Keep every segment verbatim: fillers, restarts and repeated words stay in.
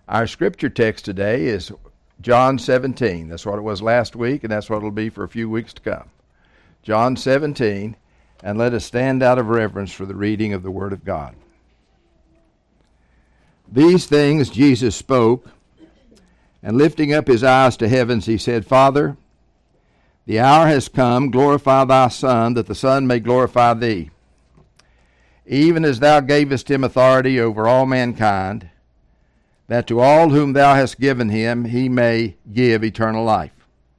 Our scripture text today is John seventeen. That's what it was last week, and that's what it'll be for a few weeks to come. John seventeen, and let us stand out of reverence for the reading of the Word of God. These things Jesus spoke, and lifting up his eyes to heavens, he said, Father, the hour has come, glorify thy Son, that the Son may glorify thee, even as thou gavest him authority over all mankind, that to all whom thou hast given him he may give eternal life.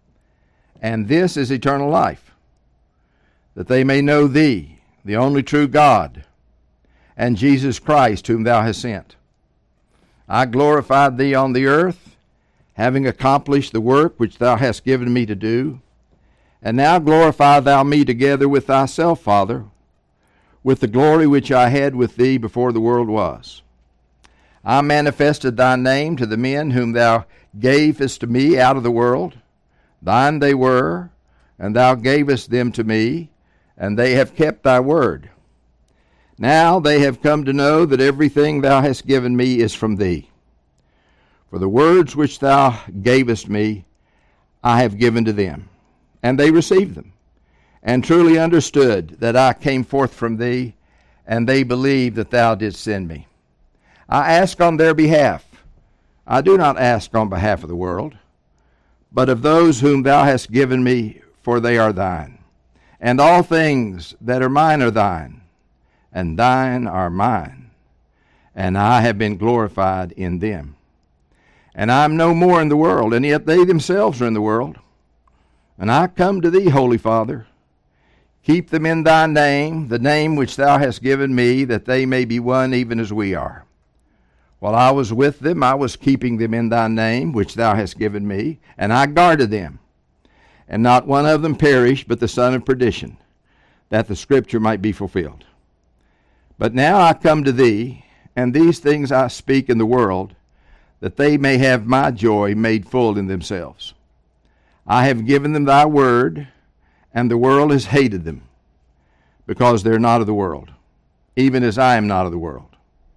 And this is eternal life, that they may know thee, the only true God, and Jesus Christ, whom thou hast sent. I glorified thee on the earth, having accomplished the work which thou hast given me to do. And now glorify thou me together with thyself, Father, with the glory which I had with thee before the world was. I manifested thy name to the men whom thou gavest to me out of the world. Thine they were, and thou gavest them to me, and they have kept thy word. Now they have come to know that everything thou hast given me is from thee. For the words which thou gavest me, I have given to them, and they received them, and truly understood that I came forth from thee, and they believed that thou didst send me. I ask on their behalf. I do not ask on behalf of the world, but of those whom thou hast given me, for they are thine. And all things that are mine are thine, and thine are mine, and I have been glorified in them. And I am no more in the world, and yet they themselves are in the world. And I come to thee, Holy Father. Keep them in thy name, the name which thou hast given me, that they may be one even as we are. While I was with them, I was keeping them in thy name, which thou hast given me, and I guarded them. And not one of them perished, but the son of perdition, that the scripture might be fulfilled. But now I come to thee, and these things I speak in the world, that they may have my joy made full in themselves. I have given them thy word, and the world has hated them, because they are not of the world, even as I am not of the world.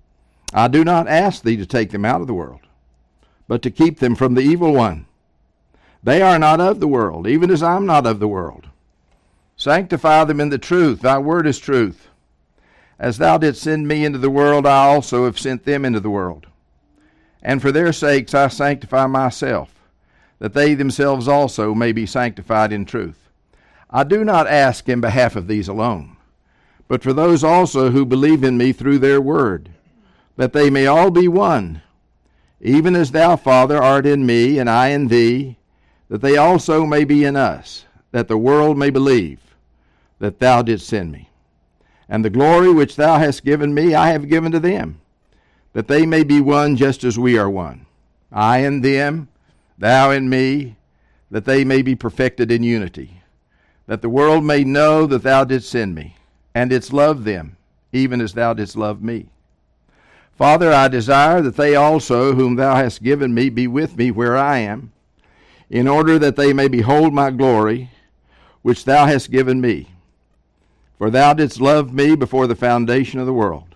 I do not ask thee to take them out of the world, but to keep them from the evil one. They are not of the world, even as I am not of the world. Sanctify them in the truth. Thy word is truth. As thou didst send me into the world, I also have sent them into the world. And for their sakes I sanctify myself, that they themselves also may be sanctified in truth. I do not ask in behalf of these alone, but for those also who believe in me through their word, that they may all be one, even as thou, Father, art in me, and I in thee, that they also may be in us, that the world may believe that thou didst send me. And the glory which thou hast given me I have given to them, that they may be one just as we are one. I in them, thou in me, that they may be perfected in unity, that the world may know that thou didst send me, and didst love them, even as thou didst love me. Father, I desire that they also, whom thou hast given me, be with me where I am, in order that they may behold my glory, which thou hast given me. For thou didst love me before the foundation of the world.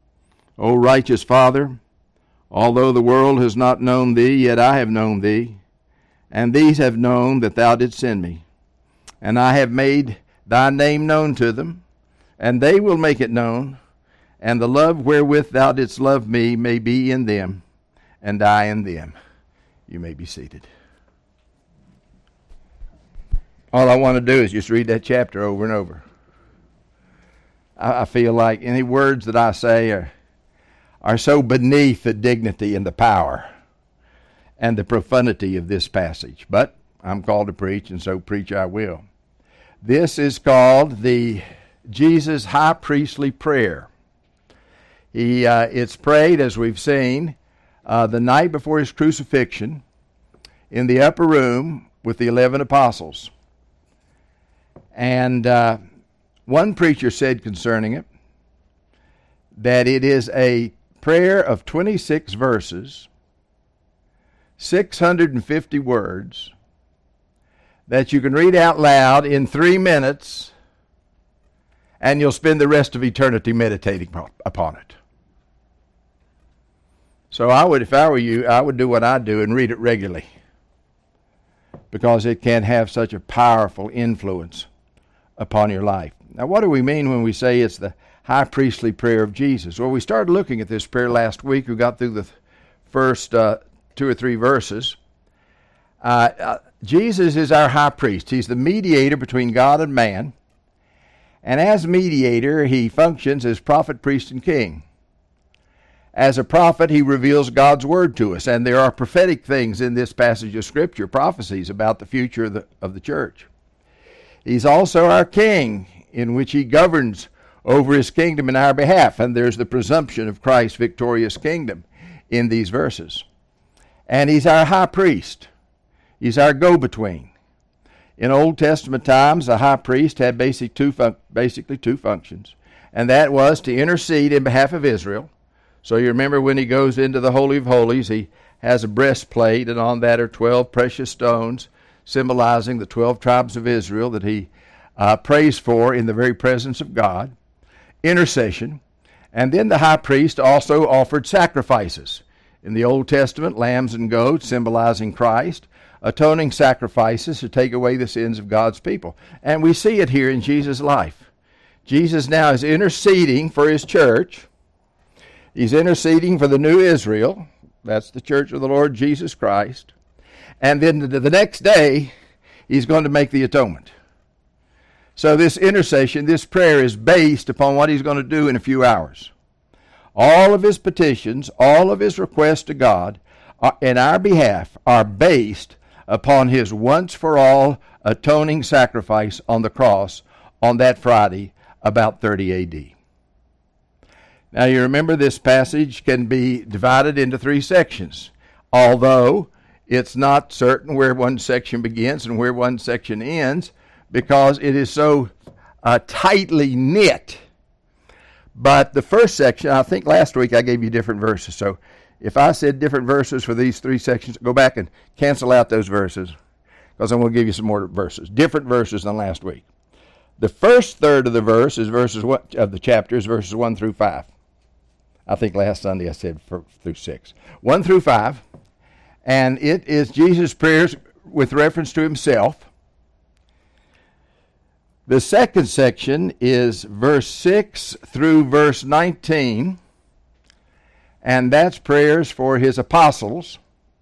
O righteous Father, although the world has not known thee, yet I have known thee, and these have known that thou didst send me. And I have made thy name known to them, and they will make it known, and the love wherewith thou didst love me may be in them, and I in them. You may be seated. All I want to do is just read that chapter over and over. I, I feel like any words that I say are, are so beneath the dignity and the power and the profundity of this passage. But I'm called to preach, and so preach I will. This is called the Jesus High Priestly Prayer. He, uh, it's prayed, as we've seen, uh, the night before his crucifixion in the upper room with the eleven apostles. And uh, one preacher said concerning it that it is a prayer of twenty-six verses, six hundred fifty words, that you can read out loud in three minutes, and you'll spend the rest of eternity meditating upon it. So I would, if I were you, I would do what I do and read it regularly, because it can have such a powerful influence upon your life. Now, what do we mean when we say it's the high priestly prayer of Jesus? Well, we started looking at this prayer last week. We got through the first uh, two or three verses. Uh, uh, Jesus is our high priest. He's the mediator between God and man. And as mediator, he functions as prophet, priest, and king. As a prophet, he reveals God's word to us. And there are prophetic things in this passage of Scripture, prophecies about the future of the, of the church. He's also our king, in which he governs over his kingdom in our behalf. And there's the presumption of Christ's victorious kingdom in these verses. And he's our high priest. He's our go-between. In Old Testament times, the high priest had basic two fun- basically two functions. And that was to intercede in behalf of Israel. So you remember when he goes into the Holy of Holies, he has a breastplate, and on that are twelve precious stones, symbolizing the twelve tribes of Israel that he uh, prays for in the very presence of God. Intercession. And then the high priest also offered sacrifices. In the Old Testament, lambs and goats, symbolizing Christ. Atoning sacrifices to take away the sins of God's people. And we see it here in Jesus' life. Jesus now is interceding for his church. He's interceding for the new Israel. That's the church of the Lord Jesus Christ. And then the next day, he's going to make the atonement. So this intercession, this prayer is based upon what he's going to do in a few hours. All of his petitions, all of his requests to God are, in our behalf are based upon his once-for-all atoning sacrifice on the cross on that Friday, about thirty A D. Now you remember this passage can be divided into three sections, although it's not certain where one section begins and where one section ends, because it is so uh, tightly knit. But the first section, I think last week I gave you different verses, so if I said different verses for these three sections, go back and cancel out those verses, because I'm going to give you some more verses, different verses than last week. The first third of the verse is verses one, of the chapter is verses one through five. I think last Sunday I said four through six. One through five, and it is Jesus' prayers with reference to himself. The second section is verse six through verse nineteen. And that's prayers for his apostles.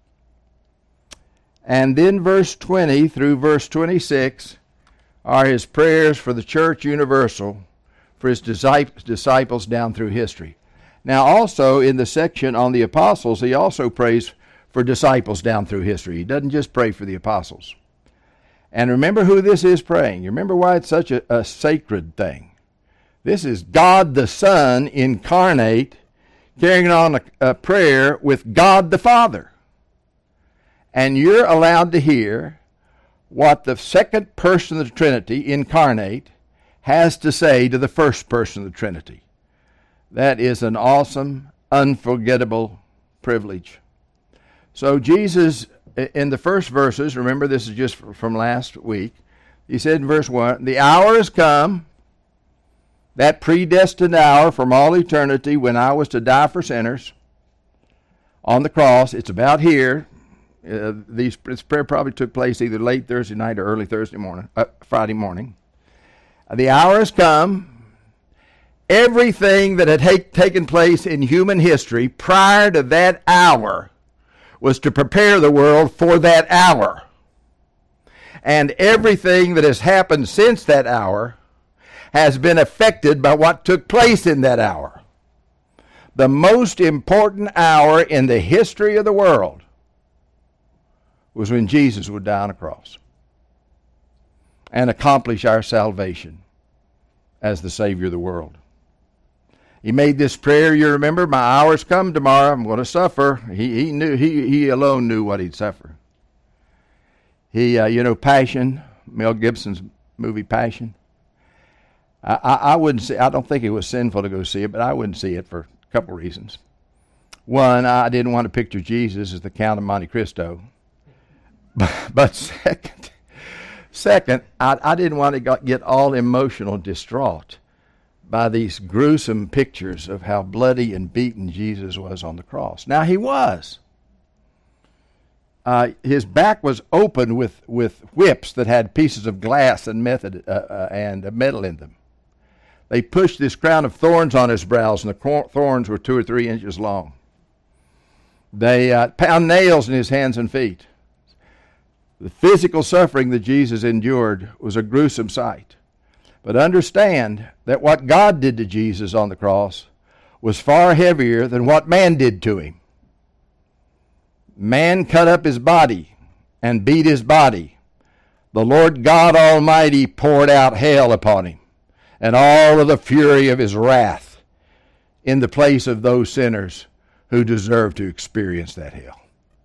And then verse twenty through verse twenty-six are his prayers for the church universal, for his disciples down through history. Now also in the section on the apostles, he also prays for disciples down through history. He doesn't just pray for the apostles. And remember who this is praying. You remember why it's such a, a sacred thing. This is God the Son incarnate, carrying on a, a prayer with God the Father. And you're allowed to hear what the second person of the Trinity, incarnate, has to say to the first person of the Trinity. That is an awesome, unforgettable privilege. So Jesus, in the first verses, remember this is just from last week, he said in verse one, the hour has come, that predestined hour from all eternity when I was to die for sinners on the cross. It's about here. Uh, these, this prayer probably took place either late Thursday night or early Thursday morning, uh, Friday morning. Uh, the hour has come. Everything that had ha- taken place in human history prior to that hour was to prepare the world for that hour. And everything that has happened since that hour has been affected by what took place in that hour. The most important hour in the history of the world was when Jesus would die on a cross and accomplish our salvation as the Savior of the world. He made this prayer, you remember, my hour's come tomorrow, I'm going to suffer. He, he knew, he, he alone knew what he'd suffer. He, uh, you know, Passion, Mel Gibson's movie Passion. I, I, I wouldn't see, I don't think it was sinful to go see it, but I wouldn't see it for a couple reasons. One, I didn't want to picture Jesus as the Count of Monte Cristo. But, but second, second, I, I didn't want to get all emotional distraught by these gruesome pictures of how bloody and beaten Jesus was on the cross. Now, he was. Uh, his back was open with, with whips that had pieces of glass and, method, uh, uh, and uh, metal in them. They pushed this crown of thorns on his brows, and the thorns were two or three inches long. They uh, pound nails in his hands and feet. The physical suffering that Jesus endured was a gruesome sight. But understand that what God did to Jesus on the cross was far heavier than what man did to him. Man cut up his body and beat his body. The Lord God Almighty poured out hell upon him and all of the fury of his wrath in the place of those sinners who deserve to experience that hell.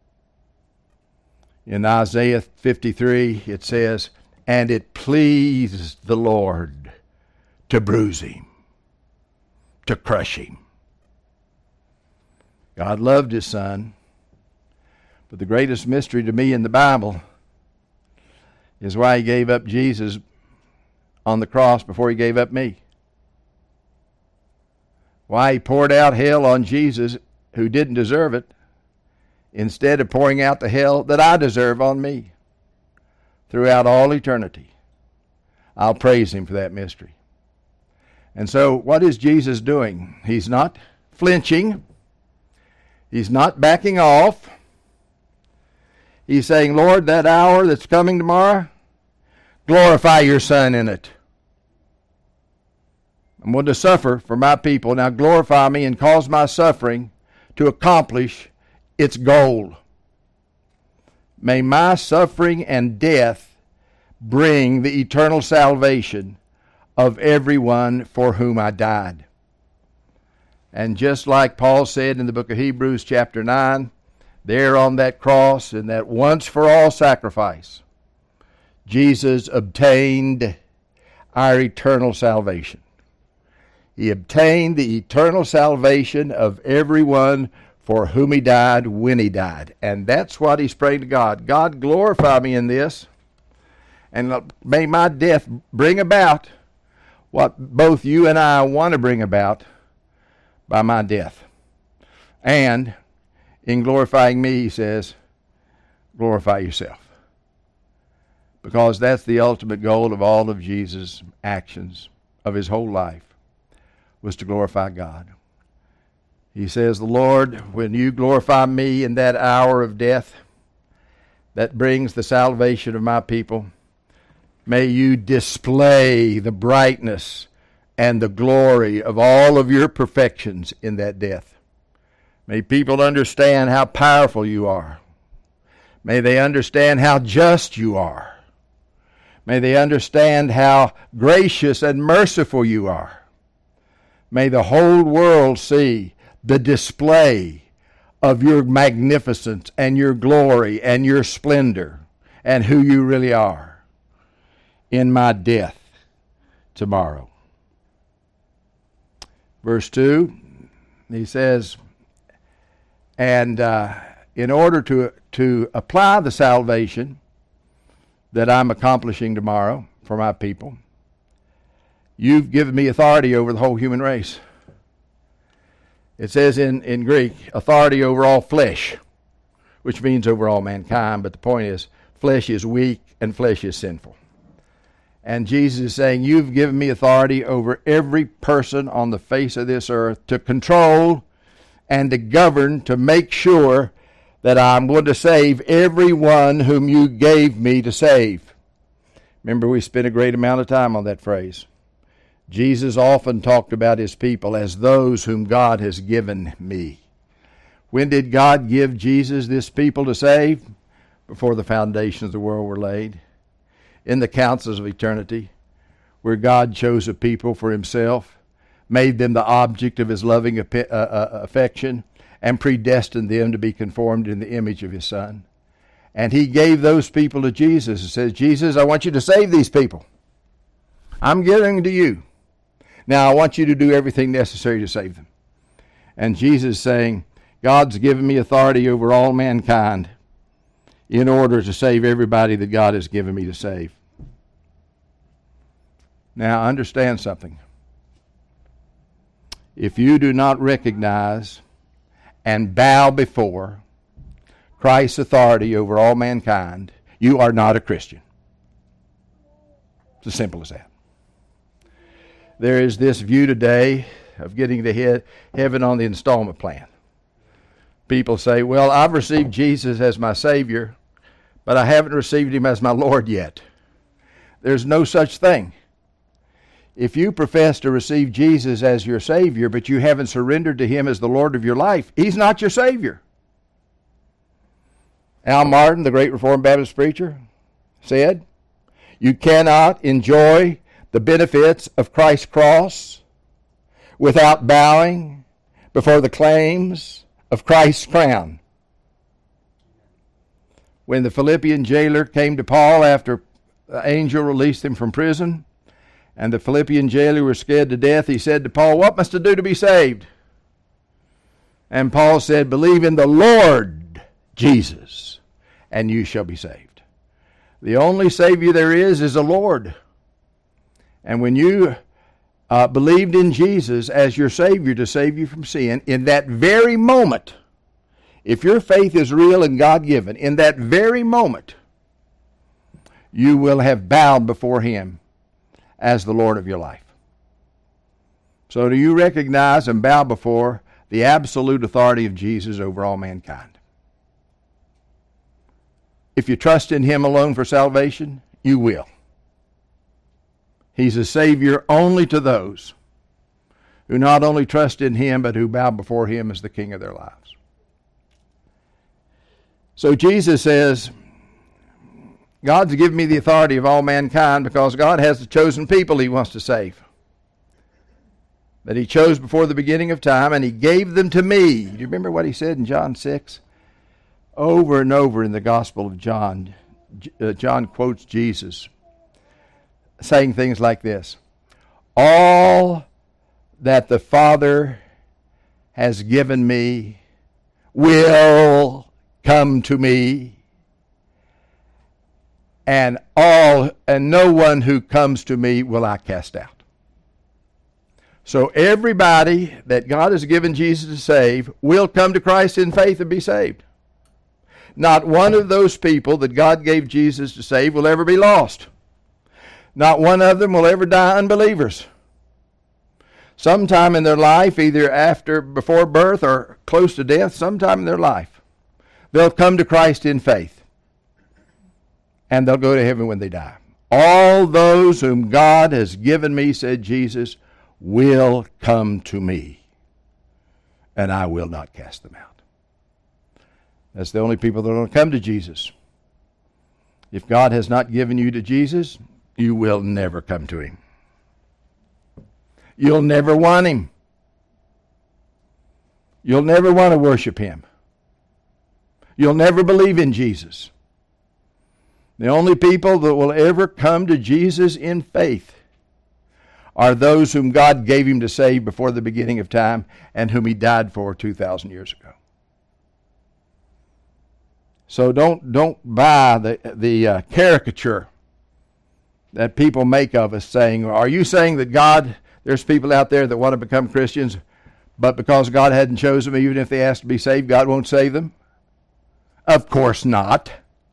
In Isaiah fifty-three, it says, "And it pleased the Lord to bruise him, to crush him." God loved his son, but the greatest mystery to me in the Bible is why he gave up Jesus on the cross before he gave up me. Why he poured out hell on Jesus who didn't deserve it, instead of pouring out the hell that I deserve on me throughout all eternity. I'll praise him for that mystery. And so what is Jesus doing? He's not flinching. He's not backing off. He's saying, Lord, that hour that's coming tomorrow, glorify your Son in it. I'm going to suffer for my people. Now glorify me and cause my suffering to accomplish its goal. May my suffering and death bring the eternal salvation of everyone for whom I died. And just like Paul said in the book of Hebrews chapter nine, there on that cross in that once for all sacrifice, Jesus obtained our eternal salvation. He obtained the eternal salvation of everyone for whom he died when he died. And that's what he's praying to God. God, glorify me in this, and may my death bring about what both you and I want to bring about by my death. And in glorifying me, he says, glorify yourself. Because that's the ultimate goal of all of Jesus' actions of his whole life, was to glorify God. He says, the Lord, when you glorify me in that hour of death that brings the salvation of my people, may you display the brightness and the glory of all of your perfections in that death. May people understand how powerful you are. May they understand how just you are. May they understand how gracious and merciful you are. May the whole world see the display of your magnificence and your glory and your splendor and who you really are in my death tomorrow. Verse two, he says, and uh, in order to, to apply the salvation that I'm accomplishing tomorrow for my people, you've given me authority over the whole human race. It says in, in Greek, authority over all flesh, which means over all mankind, but the point is, flesh is weak and flesh is sinful. And Jesus is saying, you've given me authority over every person on the face of this earth to control and to govern, to make sure that I'm going to save everyone whom you gave me to save. Remember, we spent a great amount of time on that phrase. Jesus often talked about his people as those whom God has given me. When did God give Jesus this people to save? Before the foundations of the world were laid. In the councils of eternity, where God chose a people for himself, made them the object of his loving affection, and predestined them to be conformed in the image of his Son. And he gave those people to Jesus and says, Jesus, I want you to save these people. I'm giving to you. Now I want you to do everything necessary to save them. And Jesus is saying, God's given me authority over all mankind in order to save everybody that God has given me to save. Now understand something. If you do not recognize and bow before Christ's authority over all mankind, you are not a Christian. It's as simple as that. There is this view today of getting to he- heaven on the installment plan. People say, well, I've received Jesus as my Savior, but I haven't received Him as my Lord yet. There's no such thing. If you profess to receive Jesus as your Savior, but you haven't surrendered to Him as the Lord of your life, He's not your Savior. Al Martin, the great Reformed Baptist preacher, said, you cannot enjoy the benefits of Christ's cross without bowing before the claims of Christ's crown. When the Philippian jailer came to Paul after the angel released him from prison, and the Philippian jailer was scared to death, he said to Paul, what must I do to be saved? And Paul said, believe in the Lord Jesus, and you shall be saved. The only Savior there is is the Lord. And when you uh, believed in Jesus as your Savior to save you from sin, in that very moment, if your faith is real and God-given, in that very moment, you will have bowed before Him as the Lord of your life. So do you recognize and bow before the absolute authority of Jesus over all mankind? If you trust in Him alone for salvation, you will. He's a Savior only to those who not only trust in Him, but who bow before Him as the King of their lives. So Jesus says, God's given me the authority of all mankind because God has the chosen people He wants to save, that He chose before the beginning of time, and He gave them to me. Do you remember what He said in John six? Over and over in the Gospel of John, uh, John quotes Jesus saying things like this: all that the Father has given me will come to me, and all and no one who comes to me will I cast out. So everybody that God has given Jesus to save will come to Christ in faith and be saved. Not one of those people that God gave Jesus to save will ever be lost. Not one of them will ever die unbelievers. Sometime in their life, either after, before birth or close to death, sometime in their life, they'll come to Christ in faith. And they'll go to heaven when they die. All those whom God has given me, said Jesus, will come to me, and I will not cast them out. That's the only people that will come to Jesus. If God has not given you to Jesus, you will never come to Him. You'll never want Him. You'll never want to worship Him. You'll never believe in Jesus. The only people that will ever come to Jesus in faith are those whom God gave Him to save before the beginning of time and whom He died for two thousand years ago. So don't don't buy the, the uh, caricature that people make of us saying, are you saying that God, there's people out there that want to become Christians, but because God hadn't chosen them, even if they ask to be saved, God won't save them? Of course not.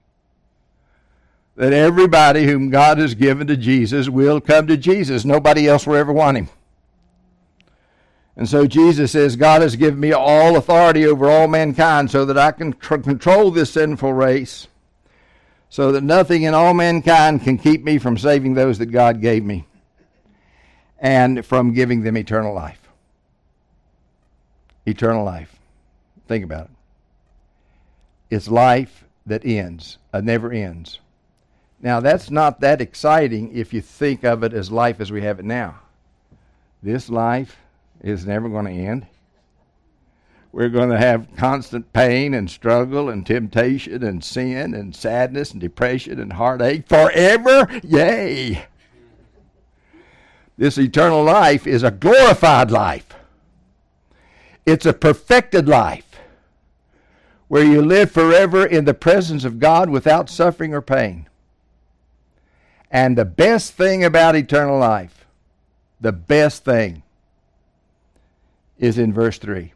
That everybody whom God has given to Jesus will come to Jesus. Nobody else will ever want Him. And so Jesus says, God has given me all authority over all mankind so that I can tr- control this sinful race, so that nothing in all mankind can keep me from saving those that God gave me and from giving them eternal life. Eternal life. Think about it. It's life that ends, uh, never ends. Now, that's not that exciting if you think of it as life as we have it now. This life is never going to end. We're going to have constant pain and struggle and temptation and sin and sadness and depression and heartache forever. Yay! This eternal life is a glorified life. It's a perfected life where you live forever in the presence of God without suffering or pain. And the best thing about eternal life, the best thing, is in verse three.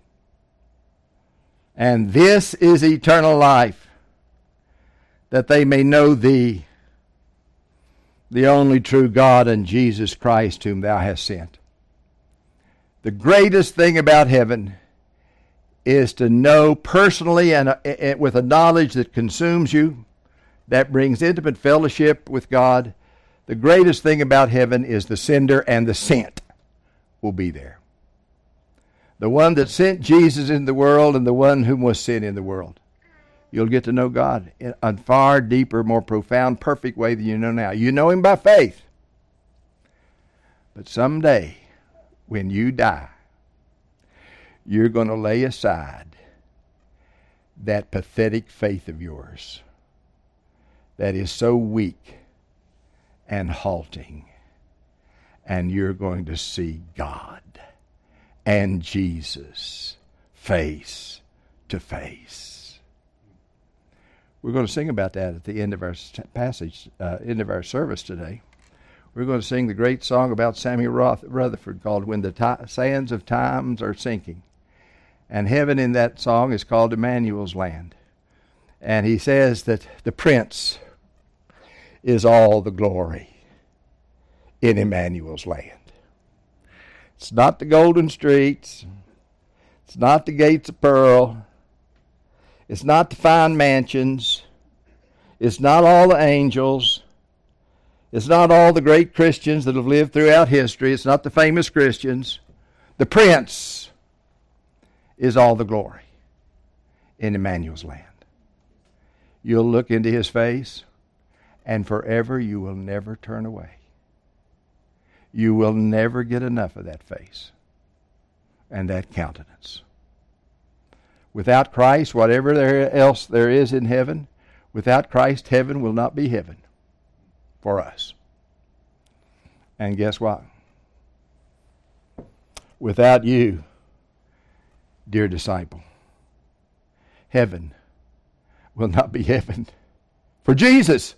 And this is eternal life, that they may know thee, the only true God, and Jesus Christ whom thou hast sent. The greatest thing about heaven is to know personally and uh, uh, with a knowledge that consumes you, that brings intimate fellowship with God. The greatest thing about heaven is the sender and the sent will be there. The one that sent Jesus in the world and the one whom was sent in the world. You'll get to know God in a far deeper, more profound, perfect way than you know now. You know Him by faith. But someday, when you die, you're going to lay aside that pathetic faith of yours that is so weak and halting, and you're going to see God and Jesus face to face. We're going to sing about that at the end of our passage, uh, end of our service today. We're going to sing the great song about Samuel Rutherford called When the Ti- Sands of Times Are Sinking. And heaven in that song is called Emmanuel's land. And he says that the Prince is all the glory in Emmanuel's land. It's not the golden streets. It's not the gates of pearl. It's not the fine mansions. It's not all the angels. It's not all the great Christians that have lived throughout history. It's not the famous Christians. The Prince is all the glory in Emmanuel's land. You'll look into His face, and forever you will never turn away. You will never get enough of that face and that countenance. Without Christ, whatever there else there is in heaven, without Christ, heaven will not be heaven for us. And guess what? Without you, dear disciple, heaven will not be heaven for Jesus.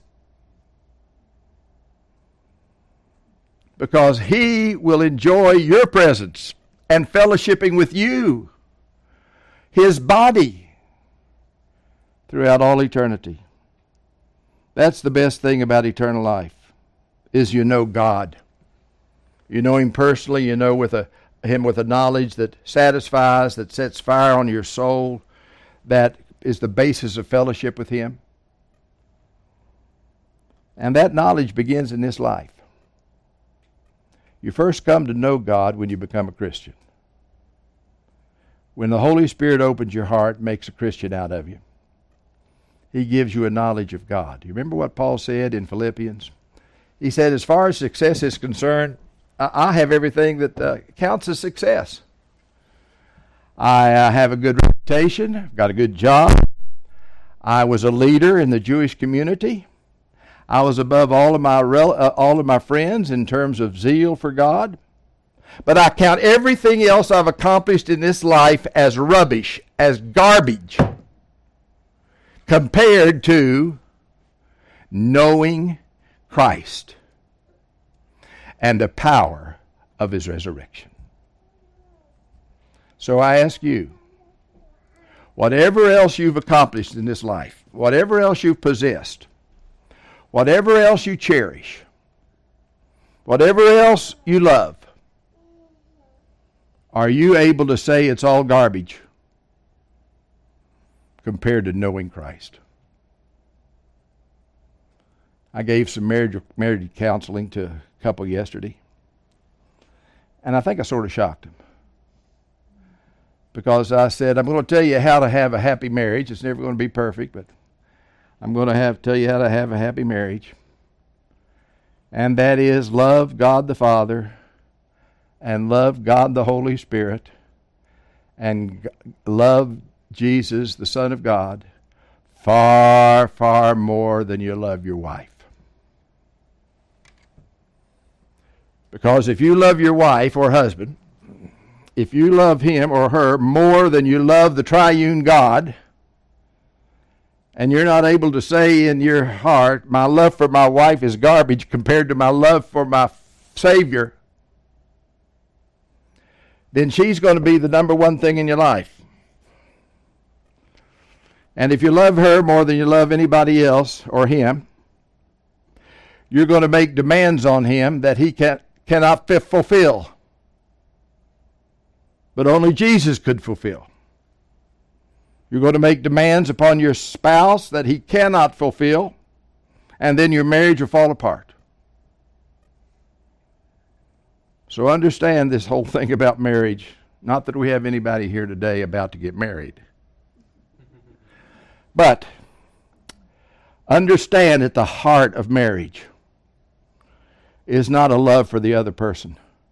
Because He will enjoy your presence and fellowshipping with you, His body, throughout all eternity. That's the best thing about eternal life, is you know God. You know Him personally, you know with a, Him with a knowledge that satisfies, that sets fire on your soul, that is the basis of fellowship with Him. And that knowledge begins in this life. You first come to know God when you become a Christian. When the Holy Spirit opens your heart, makes a Christian out of you, He gives you a knowledge of God. You remember what Paul said in Philippians? He said, as far as success is concerned, I have everything that uh, counts as success. I uh, have a good reputation, I've got a good job. I was a leader in the Jewish community. I was above all of my rel- uh, all of my friends in terms of zeal for God. But I count everything else I've accomplished in this life as rubbish, as garbage, compared to knowing Christ and the power of His resurrection. So I ask you, whatever else you've accomplished in this life, whatever else you've possessed, whatever else you cherish, whatever else you love, are you able to say it's all garbage compared to knowing Christ? I gave some marriage, marriage counseling to a couple yesterday, and I think I sort of shocked them. Because I said, I'm going to tell you how to have a happy marriage. It's never going to be perfect, but I'm going to have tell you how to have a happy marriage. And that is love God the Father and love God the Holy Spirit and love Jesus, the Son of God, far, far more than you love your wife. Because if you love your wife or husband, if you love him or her more than you love the triune God, and you're not able to say in your heart, my love for my wife is garbage compared to my love for my Savior, then she's going to be the number one thing in your life. And if you love her more than you love anybody else or him, you're going to make demands on him that he can, cannot fulfill. But only Jesus could fulfill. You're going to make demands upon your spouse that he cannot fulfill, and then your marriage will fall apart. So understand this whole thing about marriage. Not that we have anybody here today about to get married. But understand at the heart of marriage is not a love for the other person.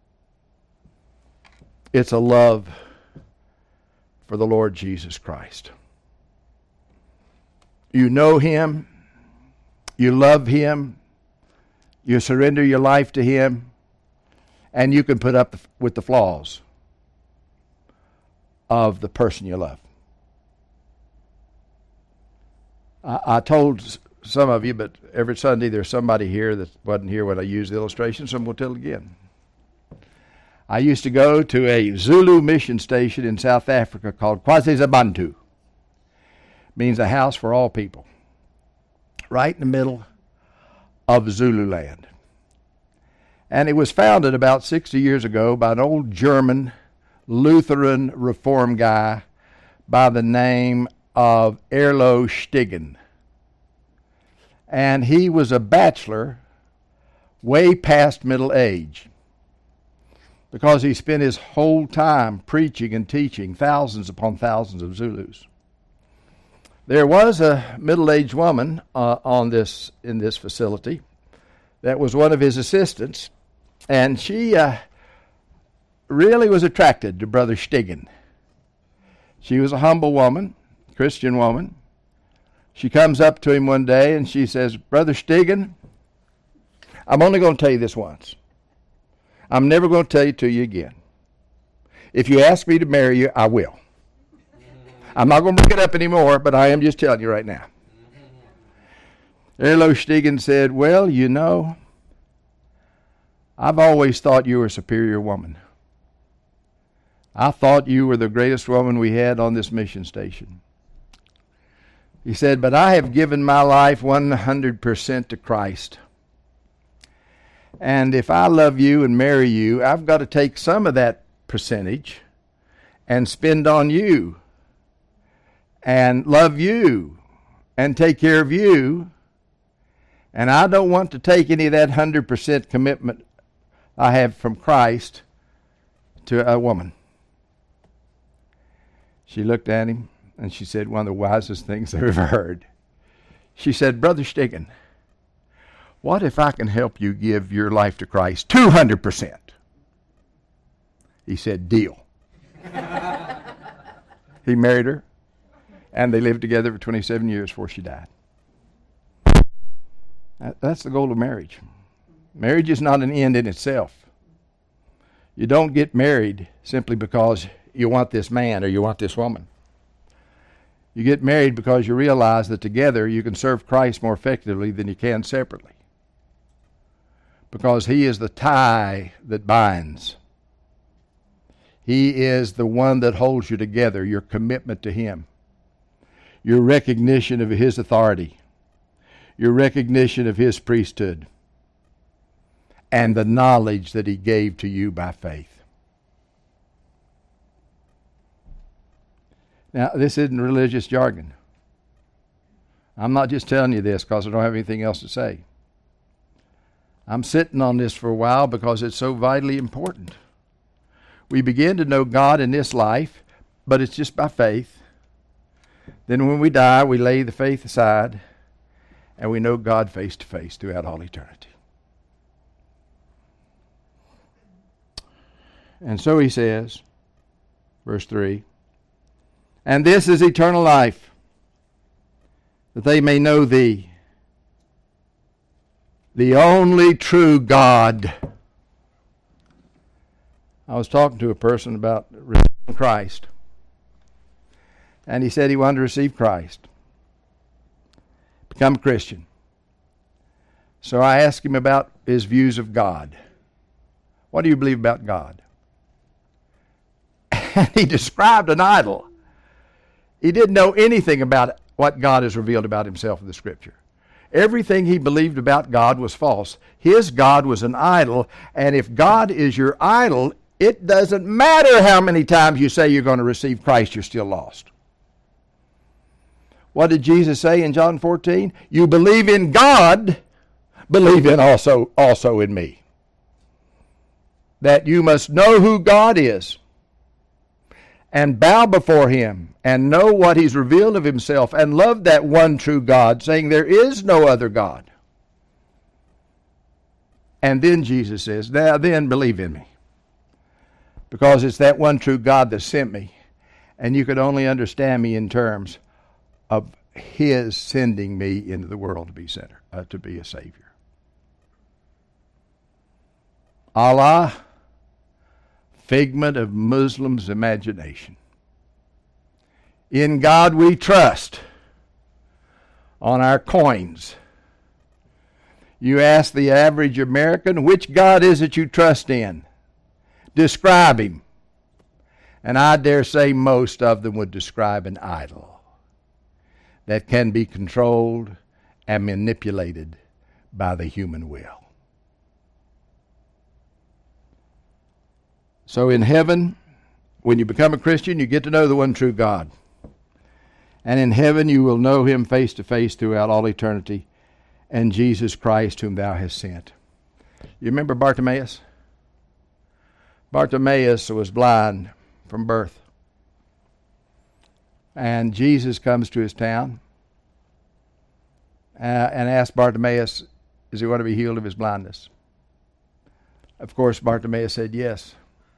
It's a love for the Lord Jesus Christ. You know him. You love him. You surrender your life to him. And you can put up with the flaws of the person you love. I, I told some of you, but every Sunday there's somebody here that wasn't here when I used the illustration, so I'm going to tell it again. I used to go to a Zulu mission station in South Africa called KwaZulu-Natal. Means a house for all people. Right in the middle of Zululand. And it was founded about sixty years ago by an old German Lutheran Reform guy by the name of Erlo Stigen. And he was a bachelor way past middle age, because he spent his whole time preaching and teaching thousands upon thousands of Zulus. There was a middle-aged woman uh, on this in this facility that was one of his assistants, and she uh, really was attracted to Brother Stigen. She was a humble woman, Christian woman. She comes up to him one day and she says, "Brother Stigen, I'm only going to tell you this once. I'm never going to tell it to you again. If you ask me to marry you, I will. I'm not going to bring it up anymore, but I am just telling you right now." Erlo Stigen said, "Well, you know, I've always thought you were a superior woman. I thought you were the greatest woman we had on this mission station." He said, "But I have given my life one hundred percent to Christ. And if I love you and marry you, I've got to take some of that percentage and spend on you and love you and take care of you. And I don't want to take any of that one hundred percent commitment I have from Christ to a woman." She looked at him and she said one of the wisest things I've ever heard. She said, "Brother Stigen, what if I can help you give your life to Christ two hundred percent? He said, "Deal." He married her, and they lived together for twenty-seven years before she died. That's the goal of marriage. Marriage is not an end in itself. You don't get married simply because you want this man or you want this woman. You get married because you realize that together you can serve Christ more effectively than you can separately. Because he is the tie that binds. He is the one that holds you together, your commitment to him, your recognition of his authority, your recognition of his priesthood, and the knowledge that he gave to you by faith. Now, this isn't religious jargon. I'm not just telling you this because I don't have anything else to say. I'm sitting on this for a while because it's so vitally important. We begin to know God in this life, but it's just by faith. Then when we die, we lay the faith aside, and we know God face to face throughout all eternity. And so he says, verse three, "And this is eternal life, that they may know thee, the only true God." I was talking to a person about receiving Christ, and he said he wanted to receive Christ, become a Christian. So I asked him about his views of God. What do you believe about God? And he described an idol. He didn't know anything about what God has revealed about himself in the Scripture. Everything he believed about God was false. His God was an idol, and if God is your idol, it doesn't matter how many times you say you're going to receive Christ, you're still lost. What did Jesus say in John fourteen? You believe in God, believe in also, also in me. That you must know who God is and bow before him and know what he's revealed of himself and love that one true God, saying there is no other God. And then Jesus says, now then believe in me. Because it's that one true God that sent me. And you could only understand me in terms of his sending me into the world to be sinner, uh, to be a Savior. Allah, figment of Muslims' imagination. In God we trust. On our coins. You ask the average American, which God is it you trust in? Describe him. And I dare say most of them would describe an idol that can be controlled and manipulated by the human will. So in heaven, when you become a Christian, you get to know the one true God. And in heaven you will know him face to face throughout all eternity, and Jesus Christ whom thou hast sent. You remember Bartimaeus? Bartimaeus was blind from birth. And Jesus comes to his town uh, and asks Bartimaeus, is he going to be healed of his blindness? Of course, Bartimaeus said yes.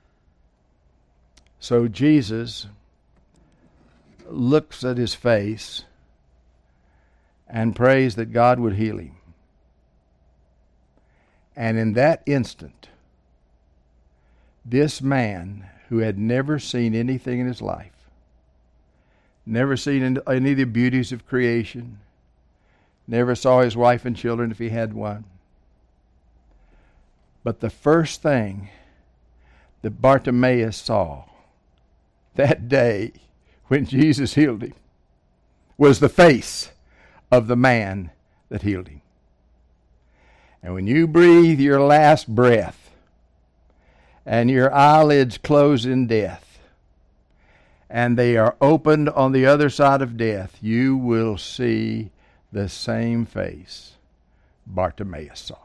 So Jesus looks at his face and prays that God would heal him. And in that instant, this man who had never seen anything in his life, never seen any of the beauties of creation, never saw his wife and children if he had one, but the first thing that Bartimaeus saw that day when Jesus healed him was the face of the man that healed him. And when you breathe your last breath and your eyelids close in death and they are opened on the other side of death, you will see the same face Bartimaeus saw.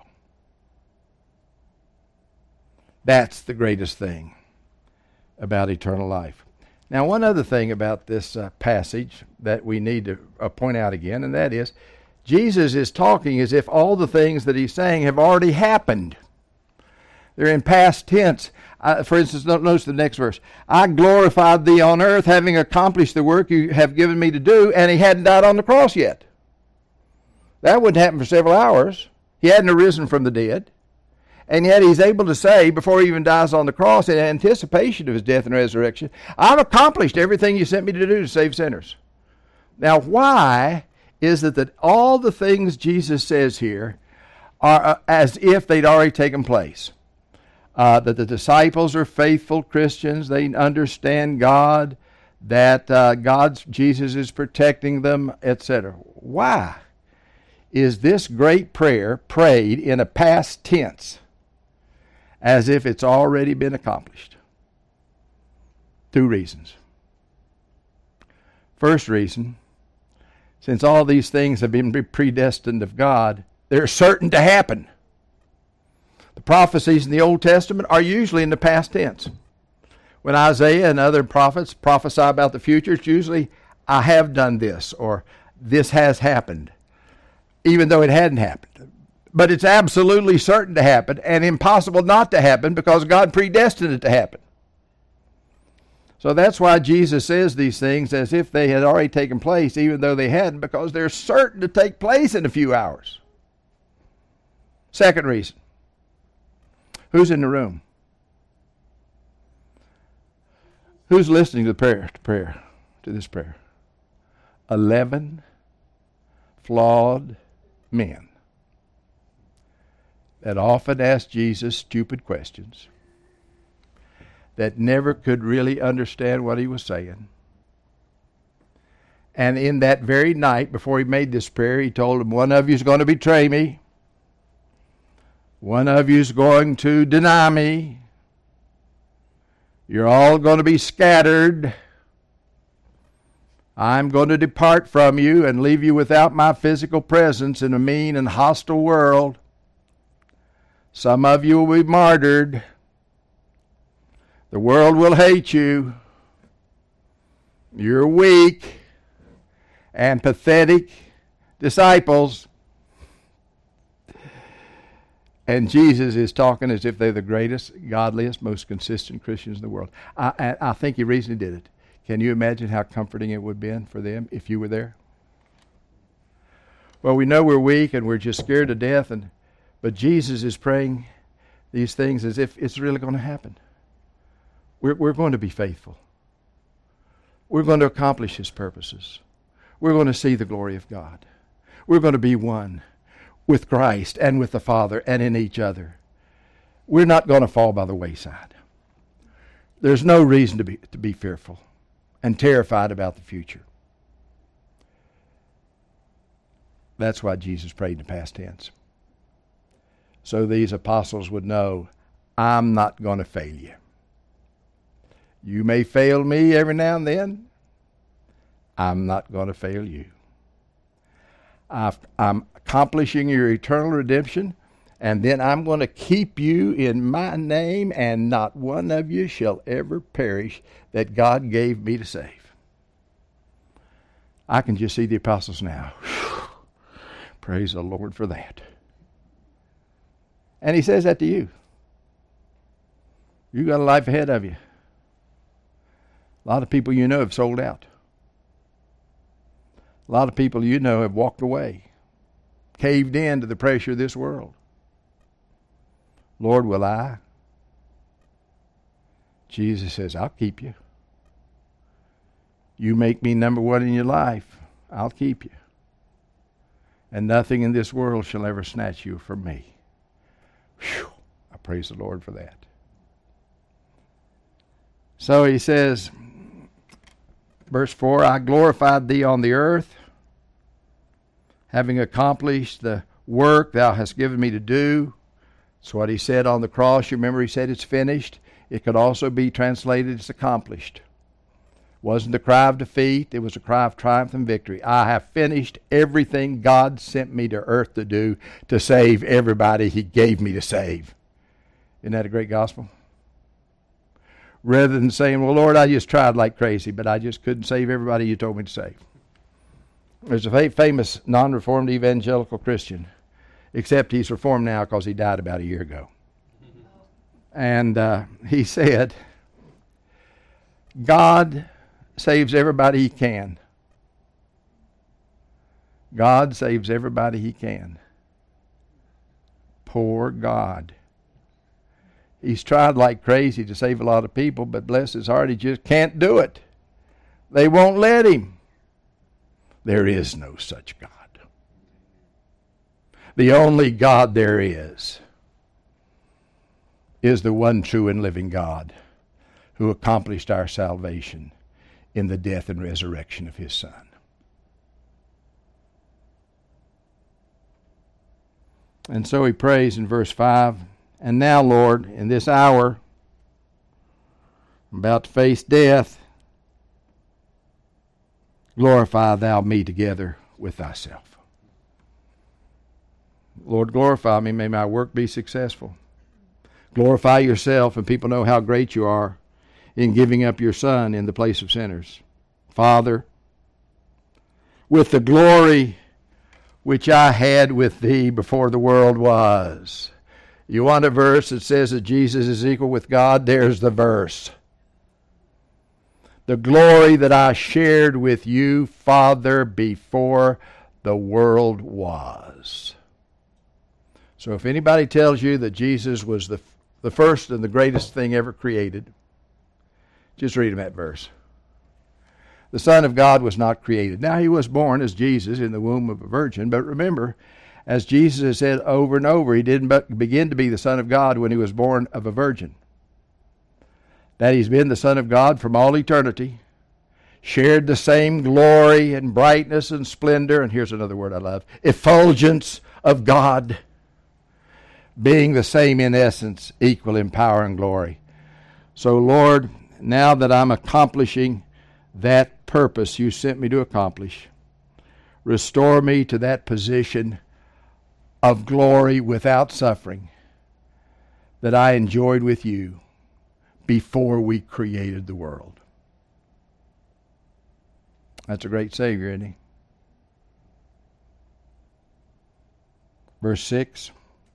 That's the greatest thing about eternal life. Now, one other thing about this uh, passage that we need to uh, point out again, and that is, Jesus is talking as if all the things that he's saying have already happened. They're in past tense. Uh, for instance, notice the next verse. I glorified thee on earth, having accomplished the work you have given me to do, and he hadn't died on the cross yet. That wouldn't happen for several hours. He hadn't arisen from the dead. And yet he's able to say, before he even dies on the cross, in anticipation of his death and resurrection, I've accomplished everything you sent me to do to save sinners. Now, why is it that all the things Jesus says here are uh, as if they'd already taken place? Uh, that the disciples are faithful Christians, they understand God, that uh, God's Jesus is protecting them, et cetera. Why is this great prayer prayed in a past tense, as if it's already been accomplished? Two reasons. First reason, since all these things have been predestined of God, they're certain to happen. The prophecies in the Old Testament are usually in the past tense. When Isaiah and other prophets prophesy about the future, it's usually, I have done this, or this has happened, even though it hadn't happened. But it's absolutely certain to happen and impossible not to happen because God predestined it to happen. So that's why Jesus says these things as if they had already taken place, even though they hadn't, because they're certain to take place in a few hours. Second reason. Who's in the room? Who's listening to the prayer, to prayer, to this prayer? Eleven flawed men that often ask Jesus stupid questions, that never could really understand what he was saying. And in that very night, before he made this prayer, he told them, one of you is going to betray me. One of you is going to deny me. You're all going to be scattered. I'm going to depart from you and leave you without my physical presence in a mean and hostile world. Some of you will be martyred. The world will hate you. You're weak and pathetic disciples. And Jesus is talking as if they're the greatest, godliest, most consistent Christians in the world. I, I think he recently did it. Can you imagine how comforting it would have been for them if you were there? Well, we know we're weak and we're just scared to death, and but Jesus is praying these things as if it's really going to happen. We're, we're going to be faithful. We're going to accomplish his purposes. We're going to see the glory of God. We're going to be one with Christ and with the Father and in each other. We're not going to fall by the wayside. There's no reason to be to be fearful and terrified about the future. That's why Jesus prayed in the past tense. So these apostles would know, I'm not going to fail you. You may fail me every now and then. I'm not going to fail you. I've, I'm accomplishing your eternal redemption, and then I'm going to keep you in my name, and not one of you shall ever perish that God gave me to save. I can just see the apostles now. Praise the Lord for that. And he says that to you. You got a life ahead of you. A lot of people you know have sold out. A lot of people you know have walked away, caved in to the pressure of this world. Lord, will I? Jesus says, I'll keep you. You make me number one in your life, I'll keep you. And nothing in this world shall ever snatch you from me. Whew, I praise the Lord for that. So he says, verse four, I glorified thee on the earth, having accomplished the work thou hast given me to do. That's what he said on the cross. You remember he said it's finished. It could also be translated as accomplished. It wasn't a cry of defeat. It was a cry of triumph and victory. I have finished everything God sent me to earth to do to save everybody he gave me to save. Isn't that a great gospel? Rather than saying, well, Lord, I just tried like crazy, but I just couldn't save everybody you told me to save. There's a famous non-reformed evangelical Christian, except he's reformed now because he died about a year ago. And uh, he said, God saves everybody he can. God saves everybody he can. Poor God. He's tried like crazy to save a lot of people, but bless his heart, he just can't do it. They won't let him. There is no such God. The only God there is is the one true and living God who accomplished our salvation in the death and resurrection of his Son. And so he prays in verse five, and now, Lord, in this hour, I'm about to face death, glorify thou me together with thyself. Lord, glorify me. May my work be successful. Glorify yourself, and people know how great you are in giving up your Son in the place of sinners. Father, with the glory which I had with thee before the world was. You want a verse that says that Jesus is equal with God? There's the verse. The glory that I shared with you, Father, before the world was. So if anybody tells you that Jesus was the, the first and the greatest thing ever created, just read him that verse. The Son of God was not created. Now, he was born as Jesus in the womb of a virgin, but remember, as Jesus has said over and over, he didn't begin to be the Son of God when he was born of a virgin. that he's been the Son of God from all eternity, shared the same glory and brightness and splendor, and here's another word I love, effulgence of God, being the same in essence, equal in power and glory. So, Lord, now that I'm accomplishing that purpose you sent me to accomplish, restore me to that position of glory without suffering that I enjoyed with you before we created the world. That's a great Savior, isn't he? Verse six.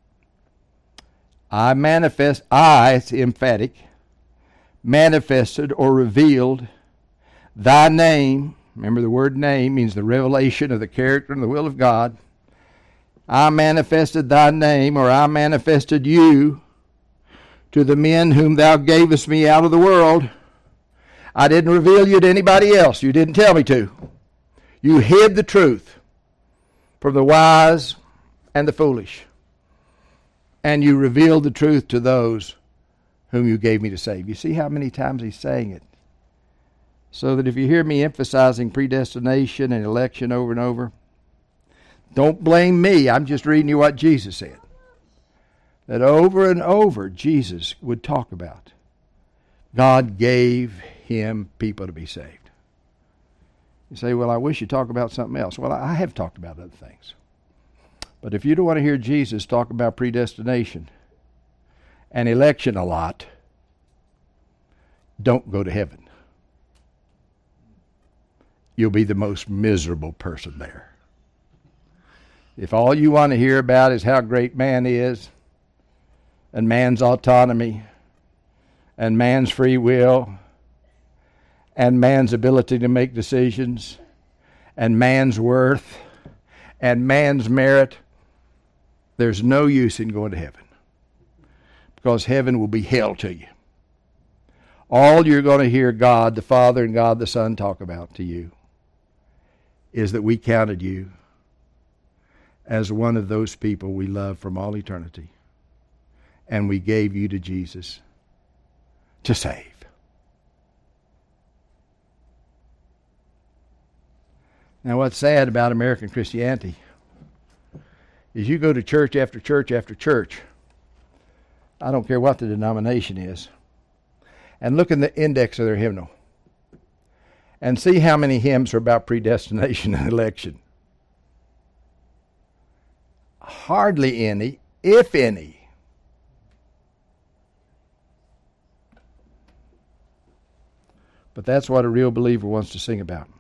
I manifest, I, it's emphatic, manifested or revealed thy name. Remember, the word name means the revelation of the character and the will of God. I manifested thy name, or I manifested you to the men whom thou gavest me out of the world. I didn't reveal you to anybody else. You didn't tell me to. You hid the truth from the wise and the foolish. And you revealed the truth to those whom you gave me to save. You see how many times he's saying it? So that if you hear me emphasizing predestination and election over and over, don't blame me. I'm just reading you what Jesus said. That over and over Jesus would talk about. God gave him people to be saved. You say, well, I wish you'd talk about something else. Well, I have talked about other things. But if you don't want to hear Jesus talk about predestination and election a lot, don't go to heaven. You'll be the most miserable person there. If all you want to hear about is how great man is, and man's autonomy, and man's free will, and man's ability to make decisions, and man's worth, and man's merit, there's no use in going to heaven. Because heaven will be hell to you. All you're going to hear God the Father and God the Son talk about to you is that we counted you as one of those people we love from all eternity. And we gave you to Jesus to save. Now, what's sad about American Christianity is you go to church after church after church. I don't care what the denomination is. And look in the index of their hymnal. And see how many hymns are about predestination and election. Hardly any, if any. But that's what a real believer wants to sing about.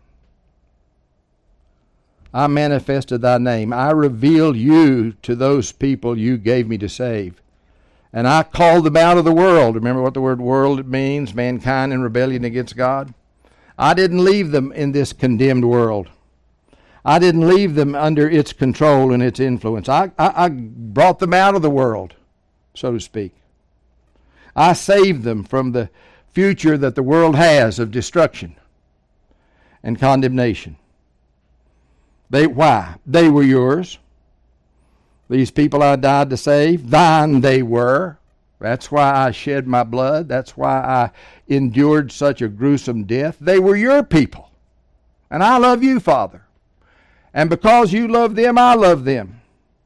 I manifested thy name. I revealed you to those people you gave me to save. And I called them out of the world. Remember what the word world means? Mankind in rebellion against God. I didn't leave them in this condemned world. I didn't leave them under its control and its influence. I, I, I brought them out of the world, so to speak. I saved them from the future that the world has of destruction and condemnation. They, why? They were yours. These people I died to save, thine they were. That's why I shed my blood. That's why I endured such a gruesome death. They were your people. And I love you, Father. And because you love them, I love them.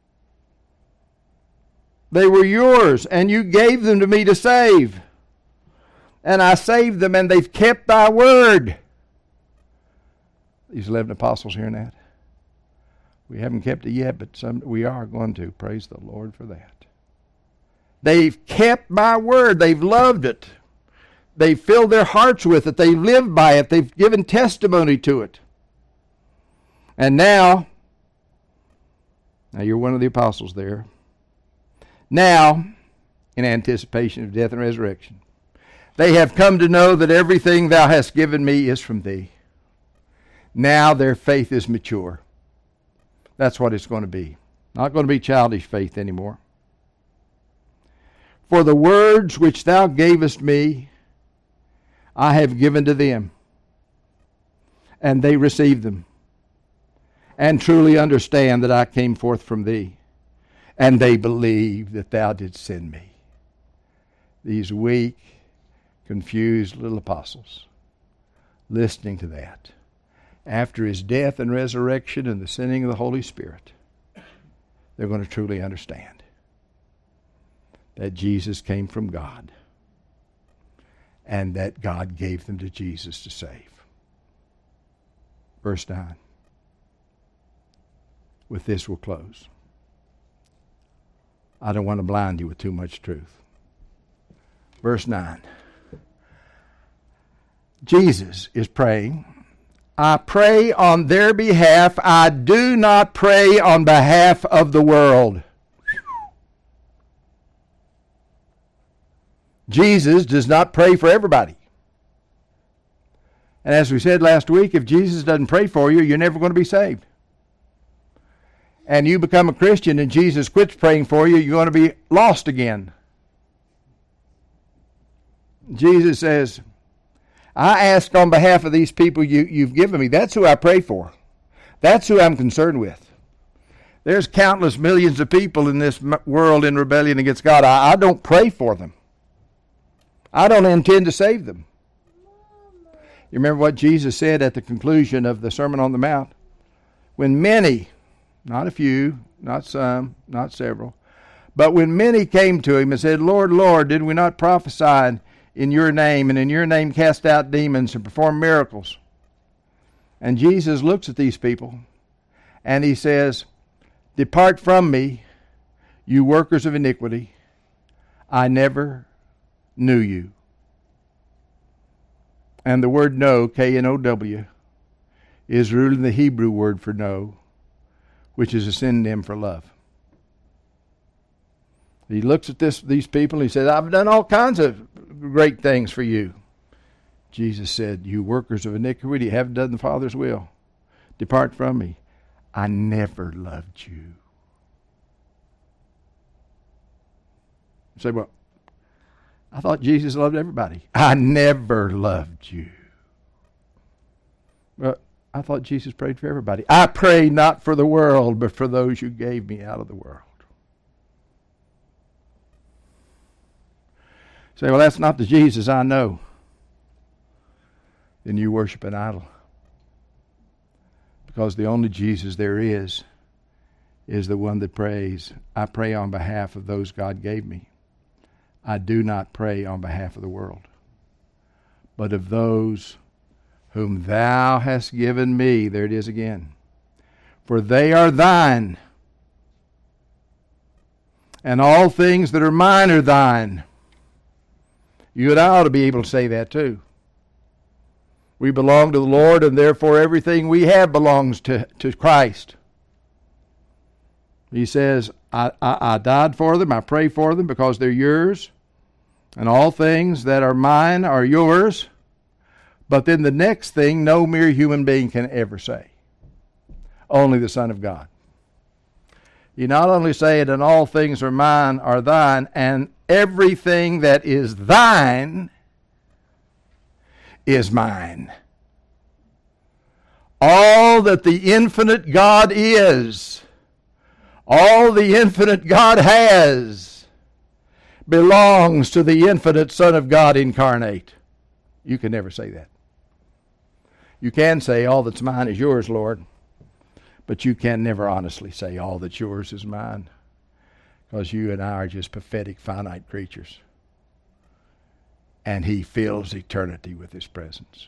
They were yours, and you gave them to me to save. And I saved them, and they've kept thy word. These eleven apostles hearing that? We haven't kept it yet, but some, we are going to. Praise the Lord for that. They've kept my word. They've loved it. They've filled their hearts with it. They've lived by it. They've given testimony to it. And now, now you're one of the apostles there. Now, in anticipation of death and resurrection, they have come to know that everything thou hast given me is from thee. Now their faith is mature. That's what it's going to be. Not going to be childish faith anymore. For the words which thou gavest me, I have given to them. And they received them. And truly understand that I came forth from thee. And they believe that thou didst send me. These weak, confused little apostles listening to that. After his death and resurrection and the sending of the Holy Spirit, they're going to truly understand that Jesus came from God and that God gave them to Jesus to save. Verse nine. With this we'll close. I don't want to blind you with too much truth. Verse nine. Jesus is praying, I pray on their behalf. I do not pray on behalf of the world. Jesus does not pray for everybody. And as we said last week, if Jesus doesn't pray for you, you're never going to be saved. And you become a Christian and Jesus quits praying for you, you're going to be lost again. Jesus says, I ask on behalf of these people you, you've given me. That's who I pray for. That's who I'm concerned with. There's countless millions of people in this world in rebellion against God. I, I don't pray for them. I don't intend to save them. You remember what Jesus said at the conclusion of the Sermon on the Mount? When many, not a few, not some, not several, but when many came to him and said, Lord, Lord, did we not prophesy in your name, and in your name cast out demons and perform miracles? And Jesus looks at these people and he says, depart from me, you workers of iniquity. I never knew you. And the word know, K N O W, is rooted in the Hebrew word for know, which is a synonym for love. He looks at this, these people and he says, I've done all kinds of great things for you. Jesus said, you workers of iniquity, haven't done the Father's will. Depart from me. I never loved you. You say, well, I thought Jesus loved everybody. I never loved you. Well, I thought Jesus prayed for everybody. I pray not for the world, but for those you gave me out of the world. Say, well, that's not the Jesus I know. Then you worship an idol. Because the only Jesus there is, is the one that prays, I pray on behalf of those God gave me. I do not pray on behalf of the world, but of those whom thou hast given me. There it is again. For they are thine, and all things that are mine are thine. You and I ought to be able to say that too. We belong to the Lord, and therefore everything we have belongs to, to Christ. He says, I, I, I died for them, I pray for them because they're yours, and all things that are mine are yours. But then the next thing no mere human being can ever say. Only the Son of God. You not only say it, and all things are mine are thine, and everything that is thine is mine. All that the infinite God is, all the infinite God has, belongs to the infinite Son of God incarnate. You can never say that. You can say, all that's mine is yours, Lord. But you can never honestly say, all that's yours is mine. Because you and I are just pathetic, finite creatures. And He fills eternity with His presence.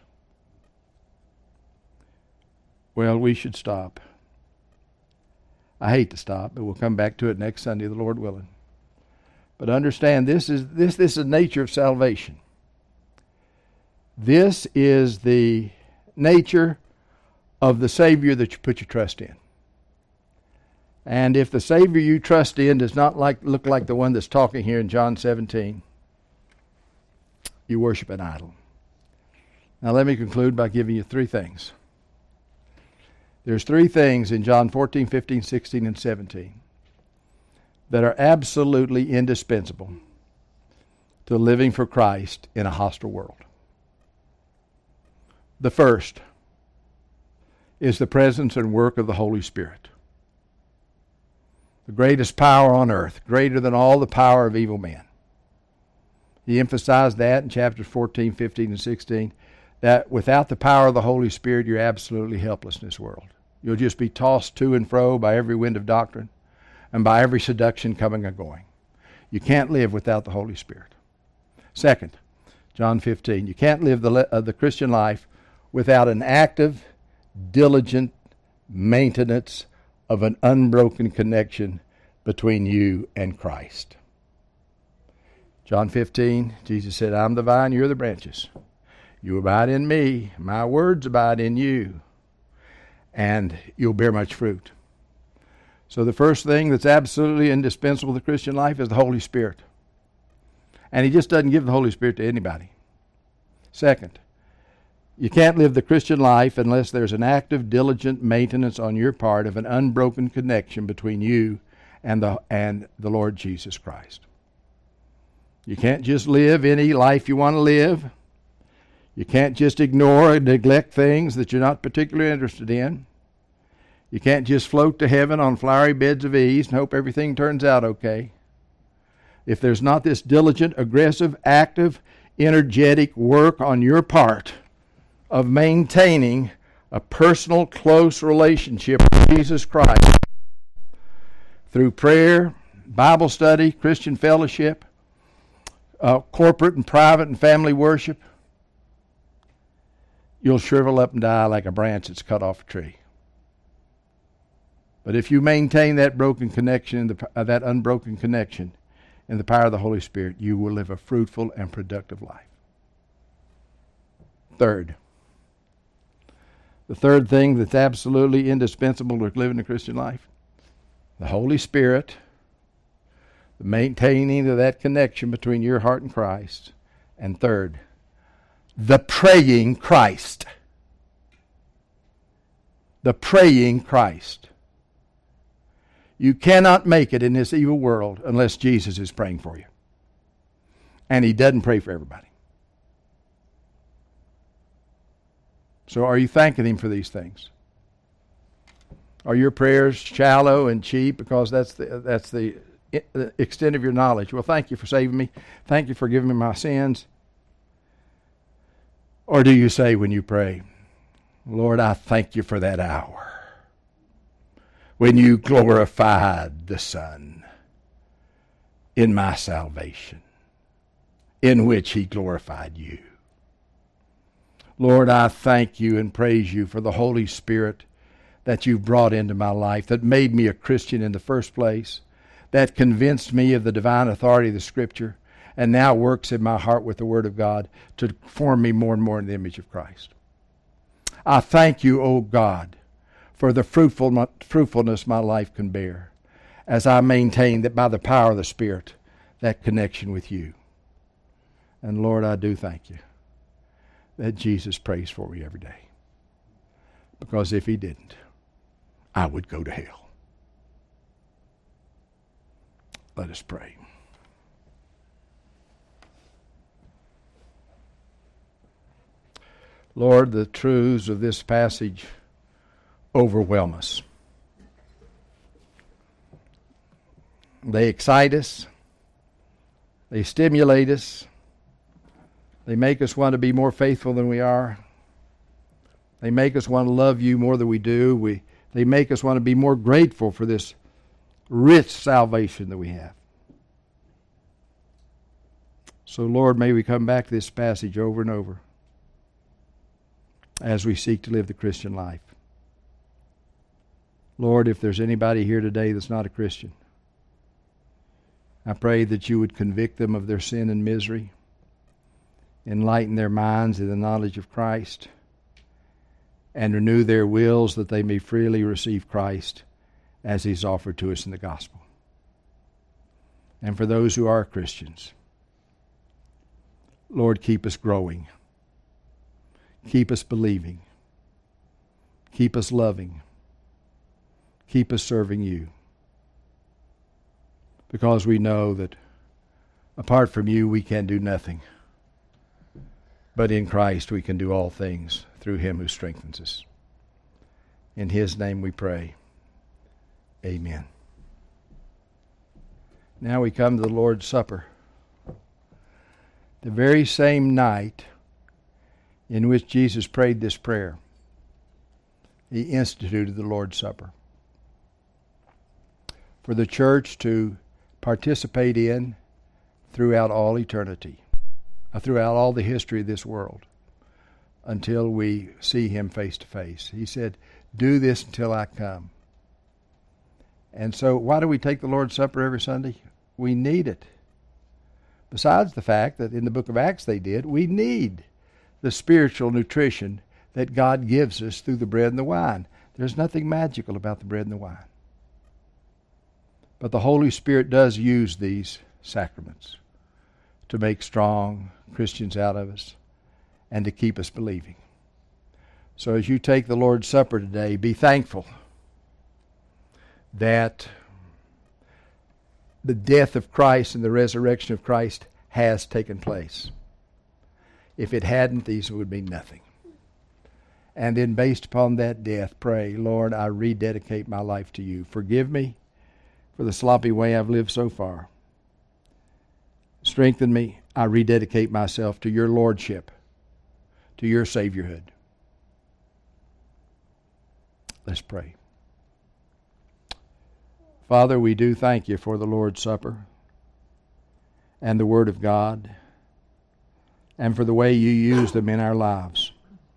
Well, we should stop. I hate to stop, but we'll come back to it next Sunday, the Lord willing. But understand, this is this this is the nature of salvation. This is the nature of the Savior that you put your trust in. And if the Savior you trust in does not like look like the one that's talking here in John seventeen, you worship an idol. Now let me conclude by giving you three things. There's three things in John fourteen, fifteen, sixteen, and seventeen that are absolutely indispensable to living for Christ in a hostile world. The first is the presence and work of the Holy Spirit. The greatest power on earth, greater than all the power of evil men. He emphasized that in chapters fourteen, fifteen, and sixteen, that without the power of the Holy Spirit, you're absolutely helpless in this world. You'll just be tossed to and fro by every wind of doctrine and by every seduction coming and going. You can't live without the Holy Spirit. Second, John fifteen, you can't live the, uh, the Christian life without an active, diligent maintenance of an unbroken connection between you and Christ. John fifteen, Jesus said, I'm the vine, you're the branches. You abide in me, my words abide in you, and you'll bear much fruit. So the first thing that's absolutely indispensable to the Christian life is the Holy Spirit. And he just doesn't give the Holy Spirit to anybody. Second, you can't live the Christian life unless there's an active, diligent maintenance on your part of an unbroken connection between you and the, and the Lord Jesus Christ. You can't just live any life you want to live. You can't just ignore and neglect things that you're not particularly interested in. You can't just float to heaven on flowery beds of ease and hope everything turns out okay. If there's not this diligent, aggressive, active, energetic work on your part of maintaining a personal, close relationship with Jesus Christ through prayer, Bible study, Christian fellowship, uh, corporate and private and family worship, you'll shrivel up and die like a branch that's cut off a tree. But if you maintain that broken connection, the, uh, that unbroken connection in the power of the Holy Spirit, you will live a fruitful and productive life. Third, the third thing that's absolutely indispensable to living the Christian life, the Holy Spirit, the maintaining of that connection between your heart and Christ, and third, the praying Christ. The praying Christ. You cannot make it in this evil world unless Jesus is praying for you. And he doesn't pray for everybody. So are you thanking him for these things? Are your prayers shallow and cheap because that's the, that's the extent of your knowledge? Well, thank you for saving me. Thank you for giving me my sins. Or do you say when you pray, Lord, I thank you for that hour when you glorified the Son in my salvation, in which he glorified you. Lord, I thank you and praise you for the Holy Spirit that you've brought into my life, that made me a Christian in the first place, that convinced me of the divine authority of the Scripture, and now works in my heart with the Word of God to form me more and more in the image of Christ. I thank you, O God, for the fruitful, fruitfulness my life can bear as I maintain that by the power of the Spirit, that connection with you. And Lord, I do thank you that Jesus prays for me every day. Because if he didn't, I would go to hell. Let us pray. Lord, the truths of this passage overwhelm us. They excite us. They stimulate us. They make us want to be more faithful than we are. They make us want to love you more than we do. We, they make us want to be more grateful for this rich salvation that we have. So, Lord, may we come back to this passage over and over as we seek to live the Christian life. Lord, if there's anybody here today that's not a Christian, I pray that you would convict them of their sin and misery, enlighten their minds in the knowledge of Christ, and renew their wills that they may freely receive Christ as he's offered to us in the gospel. And for those who are Christians, Lord, keep us growing. Keep us believing. Keep us loving. Keep us serving you. Because we know that apart from you we can do nothing. But in Christ we can do all things through him who strengthens us. In his name we pray. Amen. Now we come to the Lord's Supper. the very same night in which Jesus prayed this prayer, he instituted the Lord's Supper for the church to participate in throughout all eternity, uh, throughout all the history of this world, until we see him face to face. He said, do this until I come. And so why do we take the Lord's Supper every Sunday? We need it. Besides the fact that in the book of Acts they did, we need the spiritual nutrition that God gives us through the bread and the wine. There's nothing magical about the bread and the wine. But the Holy Spirit does use these sacraments to make strong Christians out of us and to keep us believing. So as you take the Lord's Supper today, be thankful that the death of Christ and the resurrection of Christ has taken place. If it hadn't, these would be nothing. And then based upon that death, pray, Lord, I rededicate my life to you. Forgive me for the sloppy way I've lived so far. Strengthen me. I rededicate myself to your lordship, to your saviorhood. Let's pray. Father, we do thank you for the Lord's Supper and the Word of God, and for the way you use them in our lives.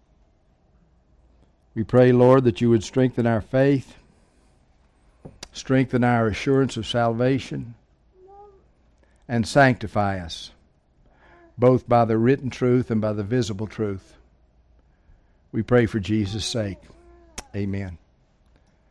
We pray, Lord, that you would strengthen our faith, strengthen our assurance of salvation, and sanctify us, both by the written truth and by the visible truth. We pray for Jesus' sake. Amen.